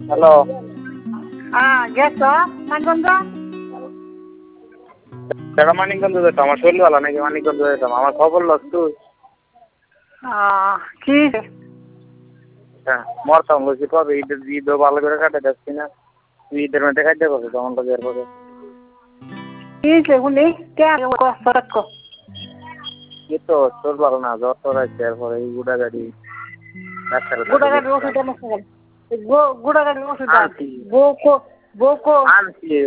Hello. গেছ মানগঞ্জ? সেটা মানিকগঞ্জ যেতাম, আমার শরীর ভালো নাকি মানিকগঞ্জ যেতাম, আমার খবর লস তুই। কি হ্যাঁ মরতাম বলছি কবে, ঈদও ভালো করে কাটে যাচ্ছি না, ঈদের মধ্যে কাটতে পারবে তখন তো বের করে। কি শুনি কে সরক এই তো তোর ভালো না, জ্বর তোর আছে, এরপরে এই গুড়া গাড়ি ডাক্তারের কাছে গুড়াগাড়ির ওষুধ গেছিলাম। গুড়াগাড়ির ওষুধ আনছি বউকো আনছি